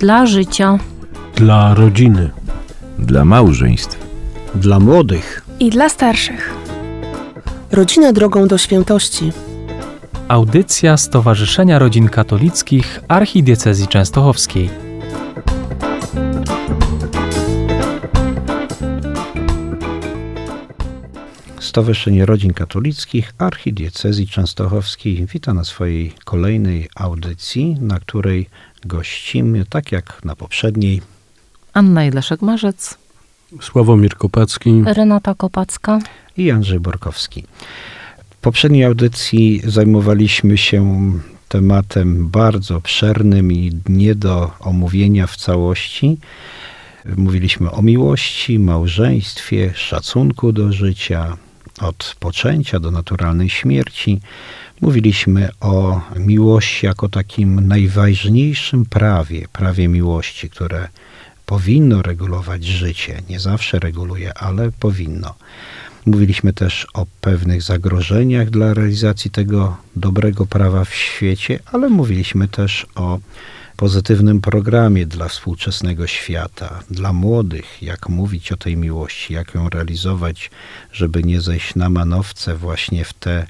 Dla życia. Dla rodziny. Dla małżeństw. Dla młodych. I dla starszych. Rodzina drogą do świętości. Audycja Stowarzyszenia Rodzin Katolickich Archidiecezji Częstochowskiej. Stowarzyszenie Rodzin Katolickich Archidiecezji Częstochowskiej wita na swojej kolejnej audycji, na której gościmy, tak jak na poprzedniej, Anna Jedlaszek-Marzec, Sławomir Kopacki, Renata Kopacka i Andrzej Borkowski. W poprzedniej audycji zajmowaliśmy się tematem bardzo obszernym i nie do omówienia w całości. Mówiliśmy o miłości, małżeństwie, szacunku do życia, od poczęcia do naturalnej śmierci. Mówiliśmy o miłości jako takim najważniejszym prawie miłości, które powinno regulować życie. Nie zawsze reguluje, ale powinno. Mówiliśmy też o pewnych zagrożeniach dla realizacji tego dobrego prawa w świecie, ale mówiliśmy też o pozytywnym programie dla współczesnego świata, dla młodych, jak mówić o tej miłości, jak ją realizować, żeby nie zejść na manowce właśnie w te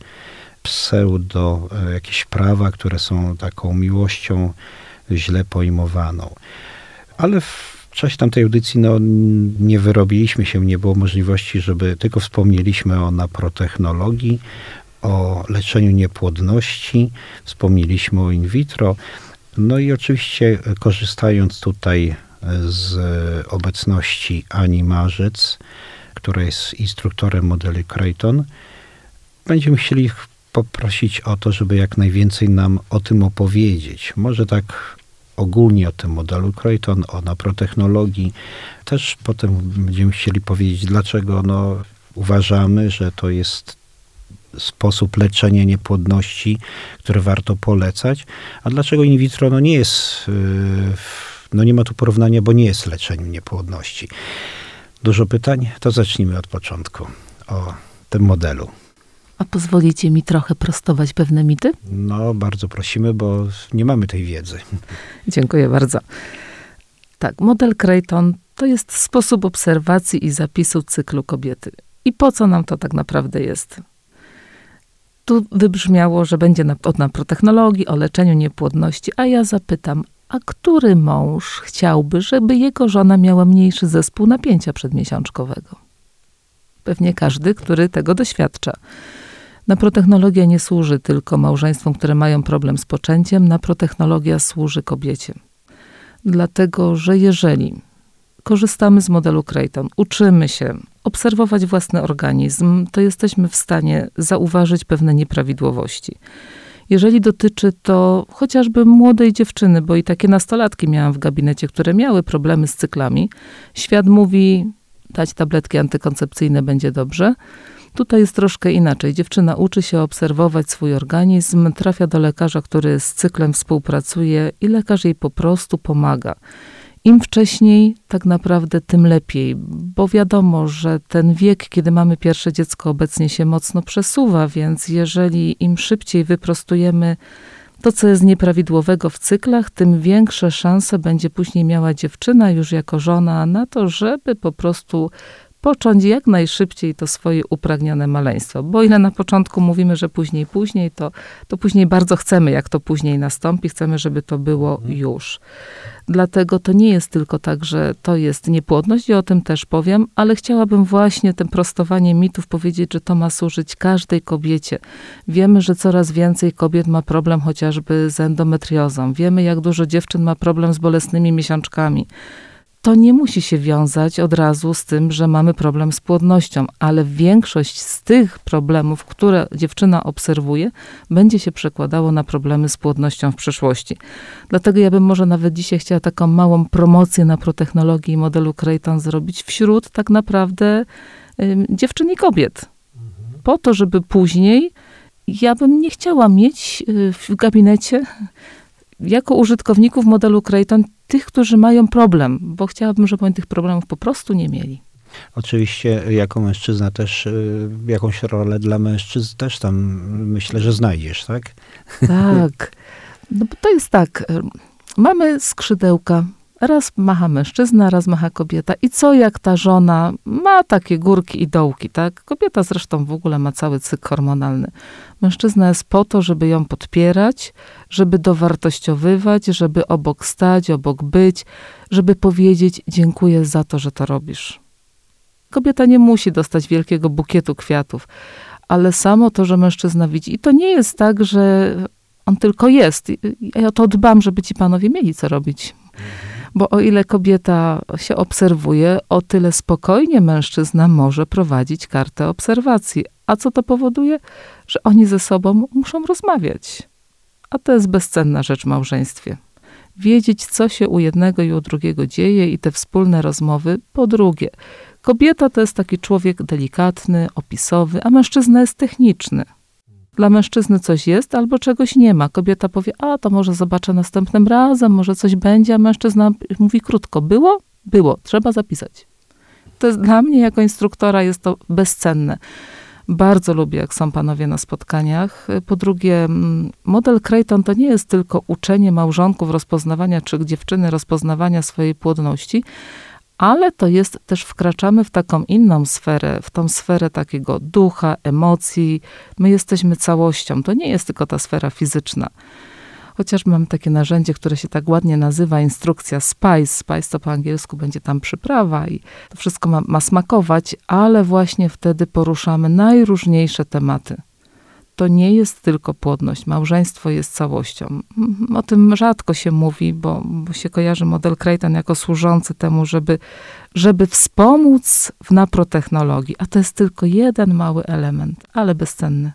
pseudo jakieś prawa, które są taką miłością źle pojmowaną. Ale w czasie tamtej audycji nie wyrobiliśmy się, nie było możliwości, żeby tylko wspomnieliśmy o naprotechnologii, o leczeniu niepłodności, wspomnieliśmy o in vitro. No i oczywiście korzystając tutaj z obecności Ani Marzec, która jest instruktorem modeli Creighton, będziemy chcieli poprosić o to, żeby jak najwięcej nam o tym opowiedzieć. Może tak ogólnie o tym modelu Creighton, o naprotechnologii. Też potem będziemy chcieli powiedzieć, dlaczego uważamy, że to jest sposób leczenia niepłodności, który warto polecać, a dlaczego in vitro nie jest, nie ma tu porównania, bo nie jest leczeniem niepłodności. Dużo pytań? To zacznijmy od początku, o tym modelu. A pozwolicie mi trochę prostować pewne mity? Bardzo prosimy, bo nie mamy tej wiedzy. Dziękuję bardzo. Tak, model Creighton to jest sposób obserwacji i zapisu cyklu kobiety. I po co nam to tak naprawdę jest? Tu wybrzmiało, że będzie od naprotechnologii, o leczeniu niepłodności, a ja zapytam, a który mąż chciałby, żeby jego żona miała mniejszy zespół napięcia przedmiesiączkowego? Pewnie każdy, który tego doświadcza. Naprotechnologia nie służy tylko małżeństwom, które mają problem z poczęciem. Naprotechnologia służy kobiecie. Dlatego, że jeżeli korzystamy z modelu Creighton, uczymy się obserwować własny organizm, to jesteśmy w stanie zauważyć pewne nieprawidłowości. Jeżeli dotyczy to chociażby młodej dziewczyny, bo i takie nastolatki miałam w gabinecie, które miały problemy z cyklami, świat mówi, dać tabletki antykoncepcyjne będzie dobrze. Tutaj jest troszkę inaczej. Dziewczyna uczy się obserwować swój organizm, trafia do lekarza, który z cyklem współpracuje i lekarz jej po prostu pomaga. Im wcześniej, tak naprawdę, tym lepiej, bo wiadomo, że ten wiek, kiedy mamy pierwsze dziecko, obecnie się mocno przesuwa, więc jeżeli im szybciej wyprostujemy to, co jest nieprawidłowego w cyklach, tym większe szanse będzie później miała dziewczyna już jako żona na to, żeby po prostu począć jak najszybciej to swoje upragnione maleństwo. Bo ile na początku mówimy, że później, to później bardzo chcemy, jak to później nastąpi. Chcemy, żeby to było już. Dlatego to nie jest tylko tak, że to jest niepłodność i o tym też powiem, ale chciałabym właśnie tym prostowanie mitów powiedzieć, że to ma służyć każdej kobiecie. Wiemy, że coraz więcej kobiet ma problem chociażby z endometriozą. Wiemy, jak dużo dziewczyn ma problem z bolesnymi miesiączkami. To nie musi się wiązać od razu z tym, że mamy problem z płodnością, ale większość z tych problemów, które dziewczyna obserwuje, będzie się przekładało na problemy z płodnością w przyszłości. Dlatego ja bym może nawet dzisiaj chciała taką małą promocję naprotechnologii i modelu Creighton zrobić wśród tak naprawdę dziewczyn i kobiet. Po to, żeby później, ja bym nie chciała mieć w gabinecie jako użytkowników modelu Creighton tych, którzy mają problem, bo chciałabym, żeby oni tych problemów po prostu nie mieli. Oczywiście jako mężczyzna też, jakąś rolę dla mężczyzn też tam myślę, że znajdziesz, tak? Tak. No bo to jest tak, mamy skrzydełka Raz macha mężczyzna, raz macha kobieta. I co jak ta żona ma takie górki i dołki, tak? Kobieta zresztą w ogóle ma cały cykl hormonalny. Mężczyzna jest po to, żeby ją podpierać, żeby dowartościowywać, żeby obok stać, obok być, żeby powiedzieć dziękuję za to, że to robisz. Kobieta nie musi dostać wielkiego bukietu kwiatów, ale samo to, że mężczyzna widzi. I to nie jest tak, że on tylko jest. Ja o to dbam, żeby ci panowie mieli co robić. Bo o ile kobieta się obserwuje, o tyle spokojnie mężczyzna może prowadzić kartę obserwacji. A co to powoduje? Że oni ze sobą muszą rozmawiać. A to jest bezcenna rzecz w małżeństwie. Wiedzieć, co się u jednego i u drugiego dzieje i te wspólne rozmowy. Po drugie, kobieta to jest taki człowiek delikatny, opisowy, a mężczyzna jest techniczny. Dla mężczyzny coś jest albo czegoś nie ma. Kobieta powie, a to może zobaczę następnym razem, może coś będzie, a mężczyzna mówi krótko, było? Było, trzeba zapisać. To jest dla mnie jako instruktora jest to bezcenne. Bardzo lubię, jak są panowie na spotkaniach. Po drugie, model Creighton to nie jest tylko uczenie małżonków rozpoznawania, czy dziewczyny rozpoznawania swojej płodności, ale to jest też wkraczamy w taką inną sferę, w tą sferę takiego ducha, emocji. My jesteśmy całością. To nie jest tylko ta sfera fizyczna. Chociaż mam takie narzędzie, które się tak ładnie nazywa instrukcja SPICE. SPICE to po angielsku będzie tam przyprawa i to wszystko ma smakować, ale właśnie wtedy poruszamy najróżniejsze tematy. To nie jest tylko płodność. Małżeństwo jest całością. O tym rzadko się mówi, bo się kojarzy model Creighton jako służący temu, żeby wspomóc w naprotechnologii. A to jest tylko jeden mały element, ale bezcenny.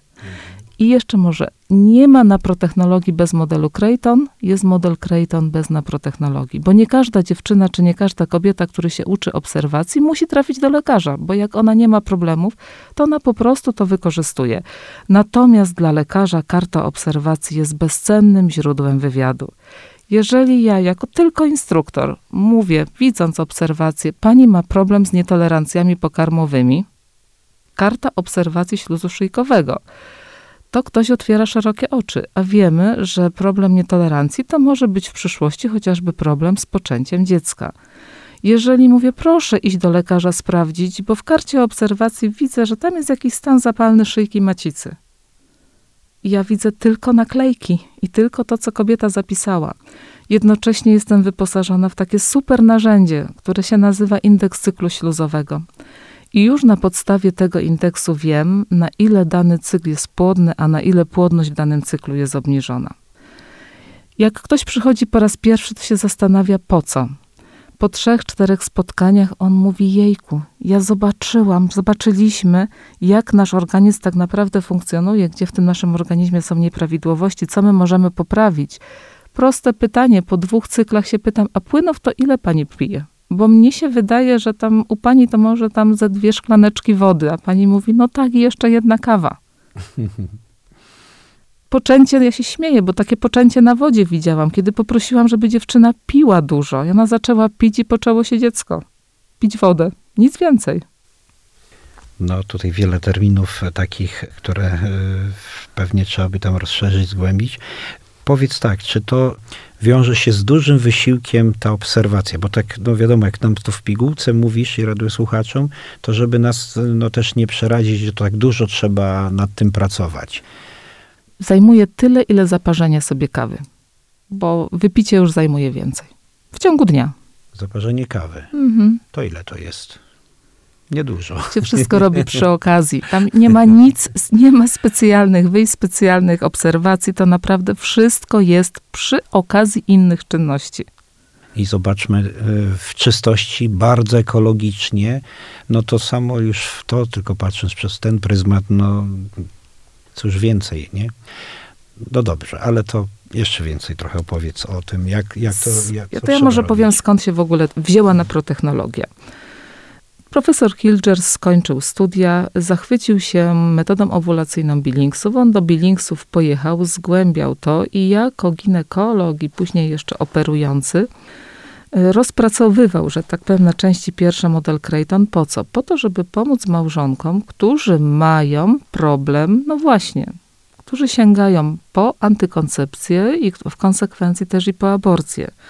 I jeszcze może, nie ma naprotechnologii bez modelu Creighton, jest model Creighton bez naprotechnologii. Bo nie każda dziewczyna, czy nie każda kobieta, która się uczy obserwacji, musi trafić do lekarza, bo jak ona nie ma problemów, to ona po prostu to wykorzystuje. Natomiast dla lekarza karta obserwacji jest bezcennym źródłem wywiadu. Jeżeli ja jako tylko instruktor mówię, widząc obserwację, pani ma problem z nietolerancjami pokarmowymi, karta obserwacji śluzu szyjkowego, to ktoś otwiera szerokie oczy, a wiemy, że problem nietolerancji to może być w przyszłości chociażby problem z poczęciem dziecka. Jeżeli mówię, proszę iść do lekarza sprawdzić, bo w karcie obserwacji widzę, że tam jest jakiś stan zapalny szyjki macicy. I ja widzę tylko naklejki i tylko to, co kobieta zapisała. Jednocześnie jestem wyposażona w takie super narzędzie, które się nazywa indeks cyklu śluzowego. I już na podstawie tego indeksu wiem, na ile dany cykl jest płodny, a na ile płodność w danym cyklu jest obniżona. Jak ktoś przychodzi po raz pierwszy, to się zastanawia, po co. Po 3-4 spotkaniach on mówi, jejku, ja zobaczyliśmy, jak nasz organizm tak naprawdę funkcjonuje, gdzie w tym naszym organizmie są nieprawidłowości, co my możemy poprawić. Proste pytanie, po 2 cyklach się pytam, a płynów to ile pani pije? Bo mnie się wydaje, że tam u pani to może tam ze 2 szklaneczki wody, a pani mówi, no tak, i jeszcze 1 kawa. Poczęcie, ja się śmieję, bo takie poczęcie na wodzie widziałam, kiedy poprosiłam, żeby dziewczyna piła dużo. I ona zaczęła pić i poczęło się dziecko. Pić wodę. Nic więcej. No tutaj wiele terminów takich, które pewnie trzeba by tam rozszerzyć, zgłębić. Powiedz tak, czy to wiąże się z dużym wysiłkiem ta obserwacja? Bo tak, no wiadomo, jak nam to w pigułce mówisz i raduję słuchaczom, to żeby nas no też nie przerazić, że to tak dużo trzeba nad tym pracować. Zajmuje tyle, ile zaparzenie sobie kawy. Bo wypicie już zajmuje więcej. W ciągu dnia. Zaparzenie kawy. To ile to jest? Niedużo. Się wszystko robi przy okazji. Tam nie ma nic, nie ma specjalnych wyjść, specjalnych obserwacji. To naprawdę wszystko jest przy okazji innych czynności. I zobaczmy, w czystości, bardzo ekologicznie, no to samo już w to, tylko patrząc przez ten pryzmat, no cóż więcej, nie? No dobrze, ale to jeszcze więcej trochę opowiedz o tym, jak to... Ja może powiem, skąd się w ogóle wzięła naprotechnologia. Profesor Hilgers skończył studia, zachwycił się metodą owulacyjną Billingsów. On do Billingsów pojechał, zgłębiał to i jako ginekolog i później jeszcze operujący rozpracowywał, że tak powiem, na części pierwsze model Creighton. Po co? Po to, żeby pomóc małżonkom, którzy mają problem, no właśnie, którzy sięgają po antykoncepcję i w konsekwencji też i po aborcję.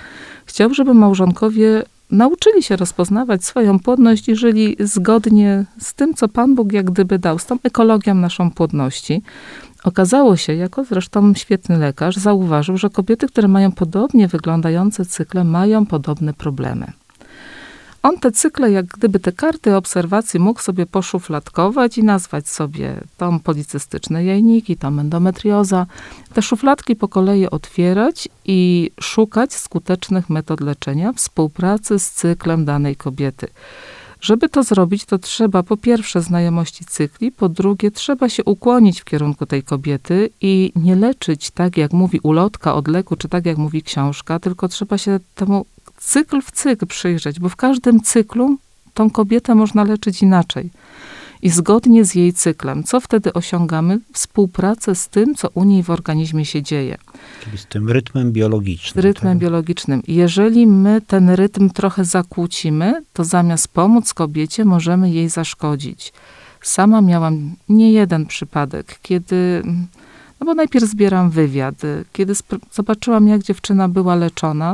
Chciał, żeby małżonkowie nauczyli się rozpoznawać swoją płodność i żyli zgodnie z tym, co Pan Bóg jak gdyby dał, z tą ekologią naszą płodności. Okazało się, jako zresztą świetny lekarz, zauważył, że kobiety, które mają podobnie wyglądające cykle, mają podobne problemy. On te cykle, jak gdyby te karty obserwacji mógł sobie poszufladkować i nazwać sobie to policystyczne jajniki, to endometrioza. Te szufladki po kolei otwierać i szukać skutecznych metod leczenia, współpracy z cyklem danej kobiety. Żeby to zrobić, to trzeba po pierwsze znajomości cykli, po drugie trzeba się ukłonić w kierunku tej kobiety i nie leczyć tak, jak mówi ulotka od leku, czy tak, jak mówi książka, tylko trzeba się temu cykl w cykl przyjrzeć, bo w każdym cyklu tą kobietę można leczyć inaczej. I zgodnie z jej cyklem. Co wtedy osiągamy? Współpracę z tym, co u niej w organizmie się dzieje. Czyli z tym rytmem biologicznym. Z rytmem biologicznym. Jeżeli my ten rytm trochę zakłócimy, to zamiast pomóc kobiecie, możemy jej zaszkodzić. Sama miałam nie jeden przypadek, kiedy, no bo najpierw zbieram wywiad, kiedy zobaczyłam, jak dziewczyna była leczona,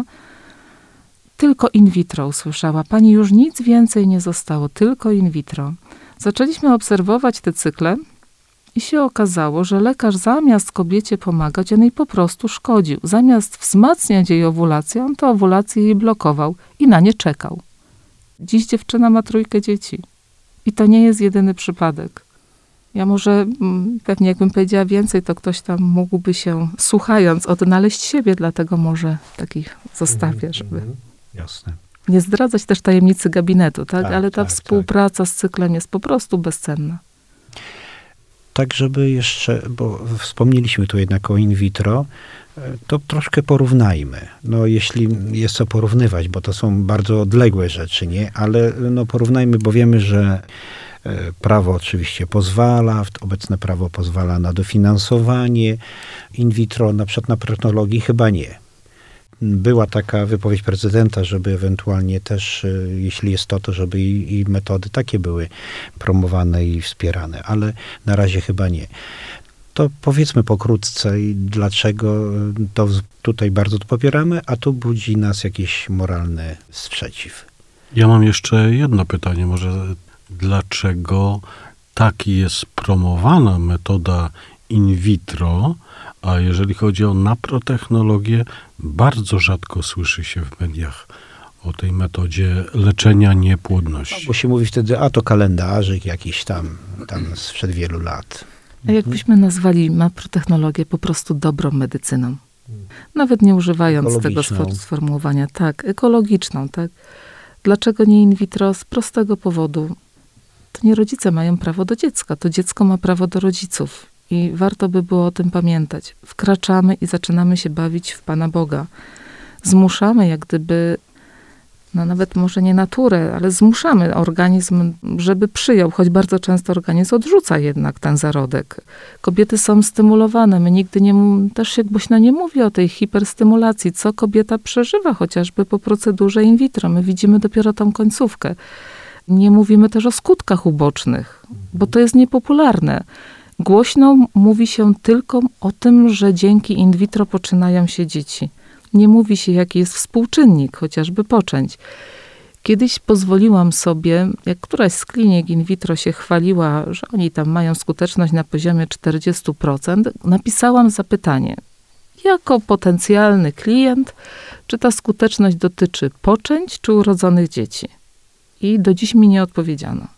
tylko in vitro usłyszała. Pani, już nic więcej nie zostało, tylko in vitro. Zaczęliśmy obserwować te cykle i się okazało, że lekarz zamiast kobiecie pomagać, on jej po prostu szkodził. Zamiast wzmacniać jej owulację, on tę owulację jej blokował i na nie czekał. Dziś dziewczyna ma 3 dzieci. I to nie jest jedyny przypadek. Ja może, pewnie jakbym powiedziała więcej, to ktoś tam mógłby się, słuchając, odnaleźć siebie, dlatego może takich zostawię, żeby... Jasne. Nie zdradzać też tajemnicy gabinetu, tak? Tak, Ale ta tak, współpraca z cyklem jest po prostu bezcenna. Tak, żeby jeszcze, bo wspomnieliśmy tu jednak o in vitro, to troszkę porównajmy. No jeśli jest co porównywać, bo to są bardzo odległe rzeczy, nie? Ale no porównajmy, bo wiemy, że prawo oczywiście pozwala, obecne prawo pozwala na dofinansowanie in vitro, na przykład na proctologii chyba nie. Była taka wypowiedź prezydenta, żeby ewentualnie też, jeśli jest to żeby i metody takie były promowane i wspierane, ale na razie chyba nie. To powiedzmy pokrótce, dlaczego to tutaj bardzo to popieramy, a tu budzi nas jakiś moralny sprzeciw. Ja mam jeszcze jedno pytanie, może dlaczego taki jest promowana metoda in vitro, a jeżeli chodzi o naprotechnologię, bardzo rzadko słyszy się w mediach o tej metodzie leczenia niepłodności. Bo się mówi wtedy, a to kalendarzyk jakiś tam sprzed wielu lat. A jakbyśmy nazwali naprotechnologię po prostu dobrą medycyną? Nawet nie używając tego sformułowania. Tak, ekologiczną, tak. Dlaczego nie in vitro? Z prostego powodu. To nie rodzice mają prawo do dziecka, to dziecko ma prawo do rodziców. I warto by było o tym pamiętać. Wkraczamy i zaczynamy się bawić w Pana Boga. Zmuszamy jak gdyby, no nawet może nie naturę, ale zmuszamy organizm, żeby przyjął, choć bardzo często organizm odrzuca jednak ten zarodek. Kobiety są stymulowane. My nigdy też się głośno nie mówi o tej hiperstymulacji, co kobieta przeżywa chociażby po procedurze in vitro. My widzimy dopiero tą końcówkę. Nie mówimy też o skutkach ubocznych, bo to jest niepopularne. Głośno mówi się tylko o tym, że dzięki in vitro poczynają się dzieci. Nie mówi się, jaki jest współczynnik, chociażby poczęć. Kiedyś pozwoliłam sobie, jak któraś z klinik in vitro się chwaliła, że oni tam mają skuteczność na poziomie 40%, napisałam zapytanie. Jako potencjalny klient, czy ta skuteczność dotyczy poczęć, czy urodzonych dzieci? I do dziś mi nie odpowiedziano.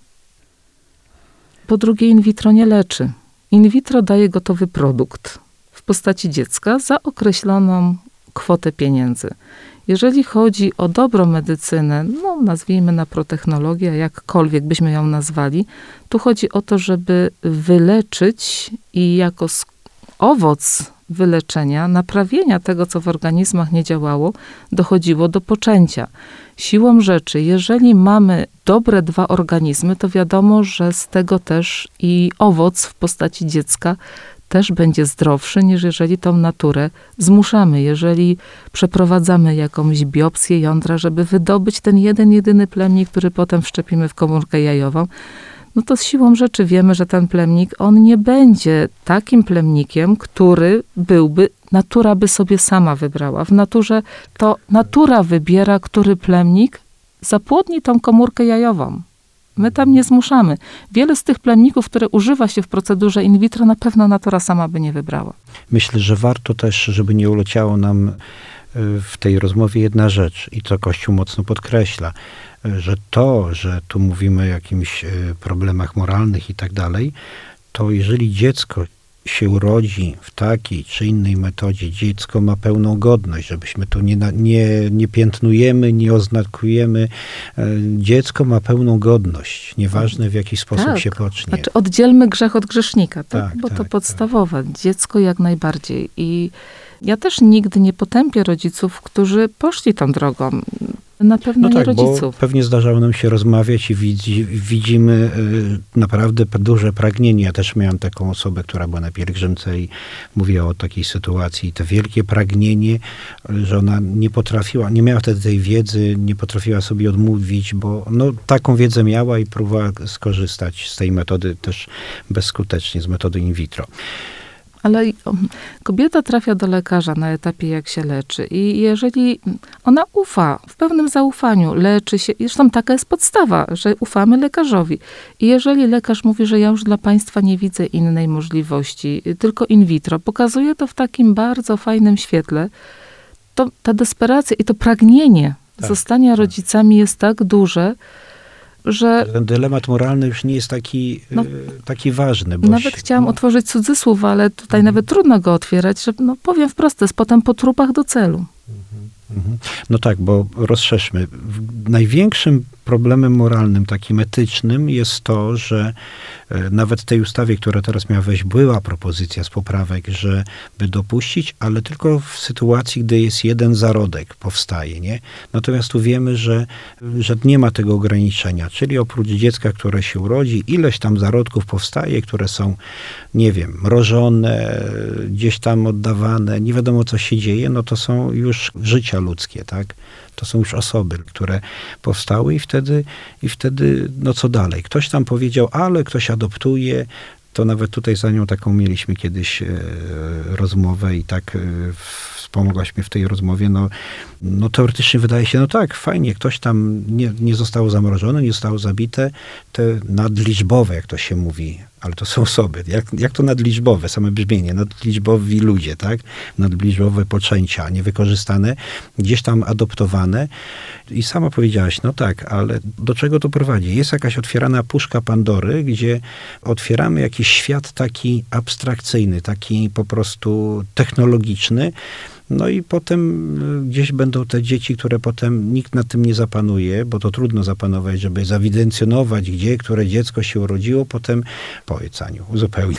Po drugie, in vitro nie leczy. In vitro daje gotowy produkt w postaci dziecka za określoną kwotę pieniędzy. Jeżeli chodzi o dobrą medycynę, no nazwijmy naprotechnologię, jakkolwiek byśmy ją nazwali, tu chodzi o to, żeby wyleczyć i jako owoc wyleczenia, naprawienia tego, co w organizmach nie działało, dochodziło do poczęcia. Siłą rzeczy, jeżeli mamy dobre 2 organizmy, to wiadomo, że z tego też i owoc w postaci dziecka też będzie zdrowszy, niż jeżeli tą naturę zmuszamy. Jeżeli przeprowadzamy jakąś biopsję jądra, żeby wydobyć ten jedyny plemnik, który potem wszczepimy w komórkę jajową, no to z siłą rzeczy wiemy, że ten plemnik, on nie będzie takim plemnikiem, który byłby natura by sobie sama wybrała. W naturze to natura wybiera, który plemnik zapłodni tą komórkę jajową. My tam nie zmuszamy. Wiele z tych plemników, które używa się w procedurze in vitro, na pewno natura sama by nie wybrała. Myślę, że warto też, żeby nie uleciało nam w tej rozmowie jedna rzecz, i to Kościół mocno podkreśla, że to, że tu mówimy o jakimś problemach moralnych i tak dalej, to jeżeli dziecko się urodzi w takiej czy innej metodzie, dziecko ma pełną godność, żebyśmy tu nie piętnujemy, nie oznakujemy. Dziecko ma pełną godność, nieważne w jaki sposób się pocznie. Znaczy oddzielmy grzech od grzesznika, tak? Bo to tak, podstawowe. Dziecko jak najbardziej. I ja też nigdy nie potępię rodziców, którzy poszli tą drogą. Na pewno nie rodziców. Bo pewnie zdarzało nam się rozmawiać i widzimy naprawdę duże pragnienie. Ja też miałam taką osobę, która była na pielgrzymce i mówiła o takiej sytuacji. I to wielkie pragnienie, że ona nie potrafiła, nie miała wtedy tej wiedzy, nie potrafiła sobie odmówić, bo taką wiedzę miała i próbowała skorzystać z tej metody też bezskutecznie, z metody in vitro. Ale kobieta trafia do lekarza na etapie, jak się leczy. I jeżeli ona ufa, w pełnym zaufaniu, leczy się, zresztą taka jest podstawa, że ufamy lekarzowi. I jeżeli lekarz mówi, że ja już dla państwa nie widzę innej możliwości, tylko in vitro, pokazuje to w takim bardzo fajnym świetle, to ta desperacja i to pragnienie zostania rodzicami jest tak duże, że ten dylemat moralny już nie jest taki ważny. Nawet chciałam otworzyć cudzysłów, ale tutaj nawet trudno go otwierać, że powiem wprost, to jest potem po trupach do celu. No tak, bo rozszerzmy. Największym problemem moralnym, takim etycznym jest to, że nawet w tej ustawie, która teraz miała wejść, była propozycja z poprawek, żeby dopuścić, ale tylko w sytuacji, gdy jest jeden zarodek powstaje, nie? Natomiast tu wiemy, że nie ma tego ograniczenia, czyli oprócz dziecka, które się urodzi, ileś tam zarodków powstaje, które są, nie wiem, mrożone, gdzieś tam oddawane, nie wiadomo co się dzieje, to są już życia ludzkie, tak? To są już osoby, które powstały i wtedy co dalej? Ktoś tam powiedział, ale ktoś adoptuje, to nawet tutaj za nią taką mieliśmy kiedyś rozmowę i tak wspomogłaś mnie w tej rozmowie, teoretycznie wydaje się, tak, fajnie, ktoś tam nie zostało zamrożone, nie zostało zabite, te nadliczbowe, jak to się mówi, ale to są osoby. Jak to nadliczbowe, same brzmienie, nadliczbowi ludzie, tak? Nadliczbowe poczęcia, niewykorzystane, gdzieś tam adoptowane. I sama powiedziałaś, tak, ale do czego to prowadzi? Jest jakaś otwierana puszka Pandory, gdzie otwieramy jakiś świat taki abstrakcyjny, taki po prostu technologiczny, i potem gdzieś będą te dzieci, które potem nikt nad tym nie zapanuje, bo to trudno zapanować, żeby zewidencjonować, które dziecko się urodziło, potem powiedz, Aniu, uzupełnij.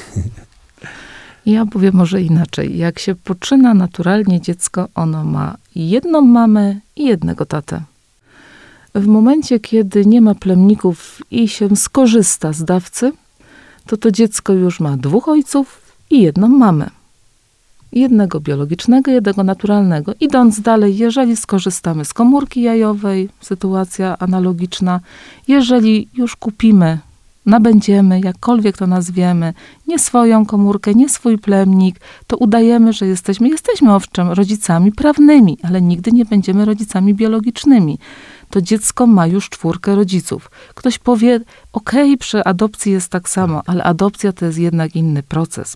Ja powiem może inaczej. Jak się poczyna naturalnie dziecko, ono ma jedną mamę i jednego tatę. W momencie, kiedy nie ma plemników i się skorzysta z dawcy, to dziecko już ma 2 ojców i jedną mamę. Jednego biologicznego, jednego naturalnego. Idąc dalej, jeżeli skorzystamy z komórki jajowej, sytuacja analogiczna, jeżeli już kupimy, nabędziemy, jakkolwiek to nazwiemy, nie swoją komórkę, nie swój plemnik, to udajemy, że jesteśmy owszem rodzicami prawnymi, ale nigdy nie będziemy rodzicami biologicznymi. To dziecko ma już 4 rodziców. Ktoś powie, przy adopcji jest tak samo, ale adopcja to jest jednak inny proces.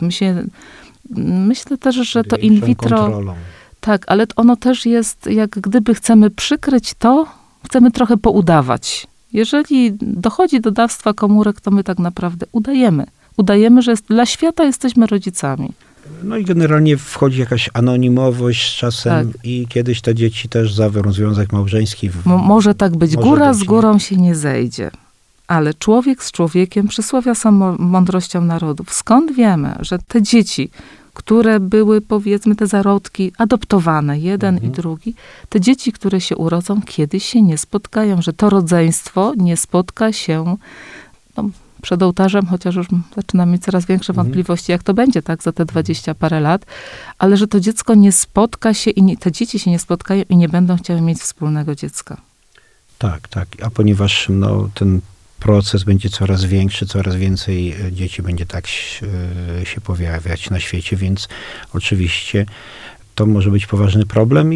Myślę też, że to in vitro... Kontrolą. Tak, ale ono też jest, jak gdyby chcemy przykryć to, chcemy trochę poudawać. Jeżeli dochodzi do dawstwa komórek, to my tak naprawdę udajemy, że dla świata jesteśmy rodzicami. I generalnie wchodzi jakaś anonimowość z czasem i kiedyś te dzieci też zawiorą związek małżeński. Może tak być. Góra z górą się nie zejdzie. Ale człowiek z człowiekiem, przysłowia są mądrością narodów. Skąd wiemy, że te dzieci, które były, powiedzmy, te zarodki adoptowane, jeden i drugi, te dzieci, które się urodzą, kiedyś się nie spotkają, że to rodzeństwo nie spotka się przed ołtarzem, chociaż już zaczynam mieć coraz większe wątpliwości, jak to będzie, tak, za te 20 parę lat, ale że to dziecko nie spotka się i te dzieci się nie spotkają i nie będą chciały mieć wspólnego dziecka. Tak. A ponieważ ten proces będzie coraz większy, coraz więcej dzieci będzie tak się pojawiać na świecie, więc oczywiście to może być poważny problem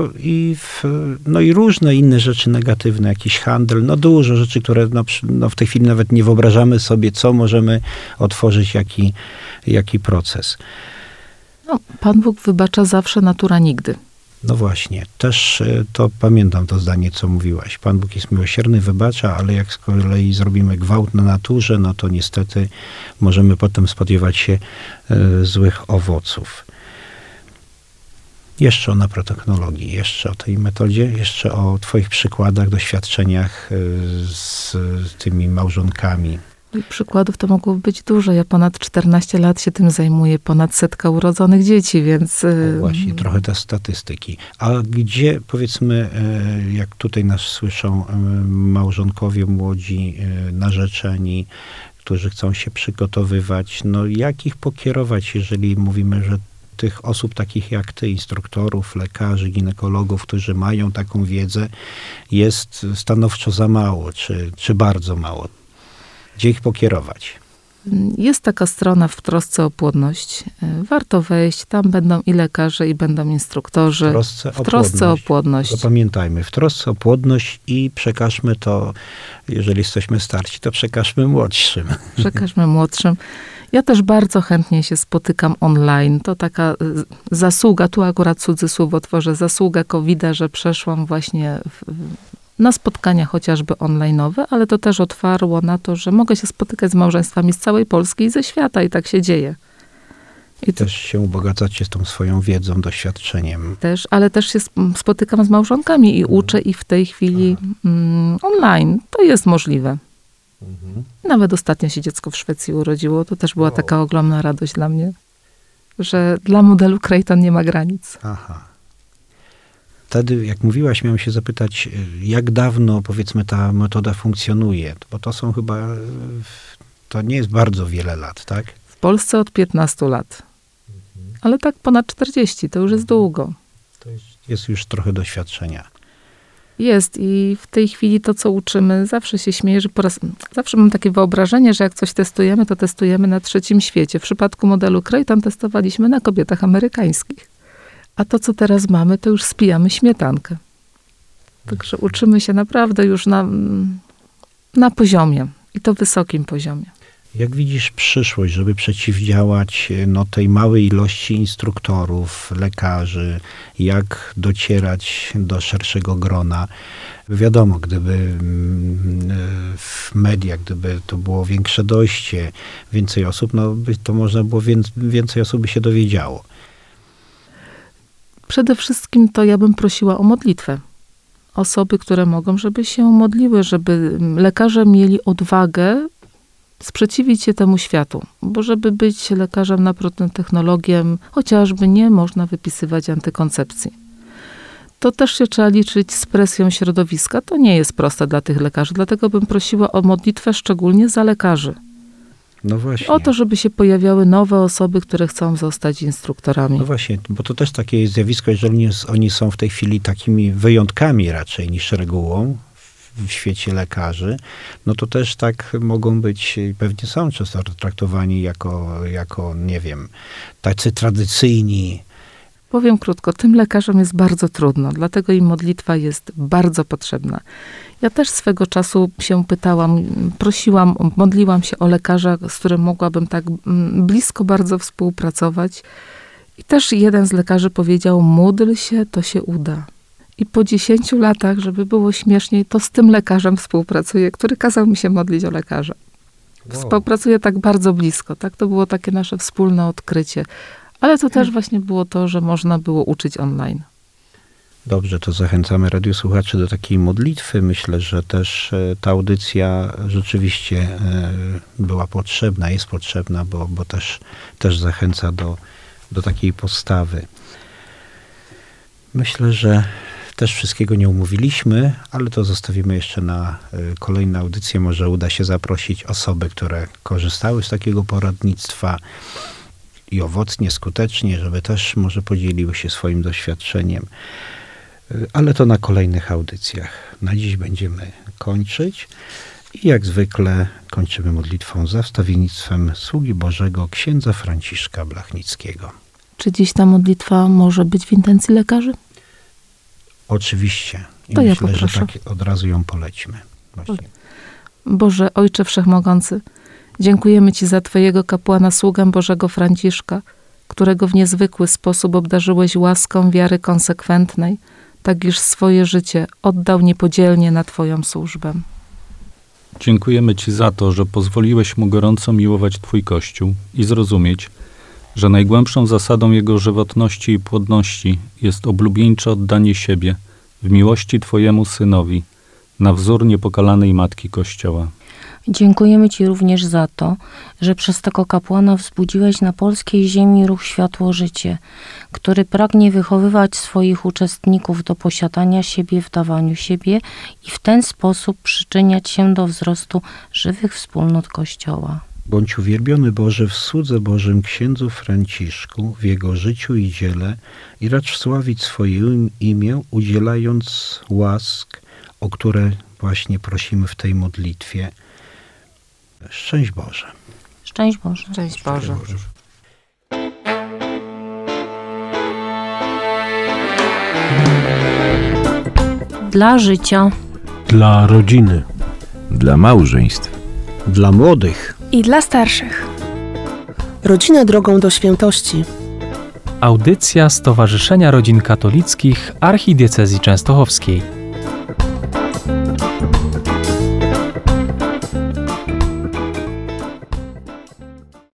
i różne inne rzeczy negatywne, jakiś handel, dużo rzeczy, które w tej chwili nawet nie wyobrażamy sobie, co możemy otworzyć, jaki proces. Pan Bóg wybacza zawsze, natura nigdy. No właśnie, też to pamiętam to zdanie, co mówiłaś. Pan Bóg jest miłosierny, wybacza, ale jak z kolei zrobimy gwałt na naturze, no to niestety możemy potem spodziewać się złych owoców. Jeszcze o naprotechnologii, jeszcze o tej metodzie, jeszcze o twoich przykładach, doświadczeniach z tymi małżonkami. I przykładów to mogłoby być dużo. Ja ponad 14 lat się tym zajmuję, ponad 100 urodzonych dzieci, więc... Właśnie, trochę te statystyki. A gdzie, powiedzmy, jak tutaj nas słyszą małżonkowie młodzi, narzeczeni, którzy chcą się przygotowywać, jak ich pokierować, jeżeli mówimy, że tych osób takich jak ty, instruktorów, lekarzy, ginekologów, którzy mają taką wiedzę, jest stanowczo za mało, czy bardzo mało? Gdzie ich pokierować? Jest taka strona w trosce o płodność. Warto wejść, tam będą i lekarze, i będą instruktorzy. W trosce o płodność. Zapamiętajmy, w trosce o płodność i przekażmy to, jeżeli jesteśmy starsi, to przekażmy młodszym. Przekażmy młodszym. Ja też bardzo chętnie się spotykam online. To taka zasługa, tu akurat cudzysłów otworzę, zasługa COVID-a, że przeszłam właśnie na spotkania chociażby online'owe, ale to też otwarło na to, że mogę się spotykać z małżeństwami z całej Polski i ze świata i tak się dzieje. I też się ubogacacie z tą swoją wiedzą, doświadczeniem. Ale też się spotykam z małżonkami i uczę ich w tej chwili online. To jest możliwe. Nawet ostatnio się dziecko w Szwecji urodziło. To też była taka ogromna radość dla mnie, że dla modelu Creighton nie ma granic. Aha. Wtedy, jak mówiłaś, miałem się zapytać, jak dawno, powiedzmy, ta metoda funkcjonuje? Bo to są chyba, to nie jest bardzo wiele lat, tak? W Polsce od 15 lat. Ale tak ponad 40, to już jest długo. To jest już trochę doświadczenia. Jest i w tej chwili to, co uczymy, zawsze się śmieję, że zawsze mam takie wyobrażenie, że jak coś testujemy, to testujemy na trzecim świecie. W przypadku modelu Creighton testowaliśmy na kobietach amerykańskich. A to, co teraz mamy, to już spijamy śmietankę. Także uczymy się naprawdę już na poziomie i to wysokim poziomie. Jak widzisz przyszłość, żeby przeciwdziałać tej małej ilości instruktorów, lekarzy, jak docierać do szerszego grona? Wiadomo, gdyby w mediach, gdyby to było większe dojście, więcej osób, to można było więcej osób by się dowiedziało. Przede wszystkim to ja bym prosiła o modlitwę. Osoby, które mogą, żeby się modliły, żeby lekarze mieli odwagę sprzeciwić się temu światu. Bo żeby być lekarzem naprotechnologiem, chociażby nie można wypisywać antykoncepcji. To też się trzeba liczyć z presją środowiska. To nie jest proste dla tych lekarzy. Dlatego bym prosiła o modlitwę szczególnie za lekarzy. No właśnie. O to, żeby się pojawiały nowe osoby, które chcą zostać instruktorami. No właśnie, bo to też takie jest zjawisko, jeżeli oni są w tej chwili takimi wyjątkami raczej niż regułą w świecie lekarzy, to też tak mogą być, pewnie są często traktowani jako nie wiem, tacy tradycyjni. Powiem krótko, tym lekarzom jest bardzo trudno, dlatego im modlitwa jest bardzo potrzebna. Ja też swego czasu się pytałam, prosiłam, modliłam się o lekarza, z którym mogłabym tak blisko bardzo współpracować. I też jeden z lekarzy powiedział, módl się, to się uda. I po 10 latach, żeby było śmieszniej, to z tym lekarzem współpracuję, który kazał mi się modlić o lekarza. Wow. Współpracuję tak bardzo blisko, tak? To było takie nasze wspólne odkrycie. Ale to też właśnie było to, że można było uczyć online. Dobrze, to zachęcamy radiosłuchaczy do takiej modlitwy. Myślę, że też ta audycja rzeczywiście była potrzebna, jest potrzebna, bo też zachęca do takiej postawy. Myślę, że też wszystkiego nie omówiliśmy, ale to zostawimy jeszcze na kolejne audycje. Może uda się zaprosić osoby, które korzystały z takiego poradnictwa i owocnie, skutecznie, żeby też może podzieliły się swoim doświadczeniem. Ale to na kolejnych audycjach. Na dziś będziemy kończyć. I jak zwykle kończymy modlitwą za wstawiennictwem sługi Bożego księdza Franciszka Blachnickiego. Czy dziś ta modlitwa może być w intencji lekarzy? Oczywiście. I To ja myślę, że poproszę. tak od razu ją polećmy. Właśnie. Boże, Ojcze Wszechmogący, dziękujemy Ci za Twojego kapłana, sługę Bożego Franciszka, którego w niezwykły sposób obdarzyłeś łaską wiary konsekwentnej, tak iż swoje życie oddał niepodzielnie na Twoją służbę. Dziękujemy Ci za to, że pozwoliłeś mu gorąco miłować Twój Kościół i zrozumieć, że najgłębszą zasadą jego żywotności i płodności jest oblubieńcze oddanie siebie w miłości Twojemu Synowi, na wzór niepokalanej Matki Kościoła. Dziękujemy Ci również za to, że przez tego kapłana wzbudziłeś na polskiej ziemi ruch Światło-Życie, który pragnie wychowywać swoich uczestników do posiadania siebie w dawaniu siebie i w ten sposób przyczyniać się do wzrostu żywych wspólnot Kościoła. Bądź uwielbiony Boże w słudze Bożym księdzu Franciszku, w jego życiu i dziele i racz sławić swoje imię, udzielając łask, o które właśnie prosimy w tej modlitwie. Szczęść Boże. Szczęść Boże. Szczęść Boże. Dla życia. Dla rodziny. Dla małżeństw. Dla młodych. I dla starszych. Rodzina drogą do świętości. Audycja Stowarzyszenia Rodzin Katolickich Archidiecezji Częstochowskiej.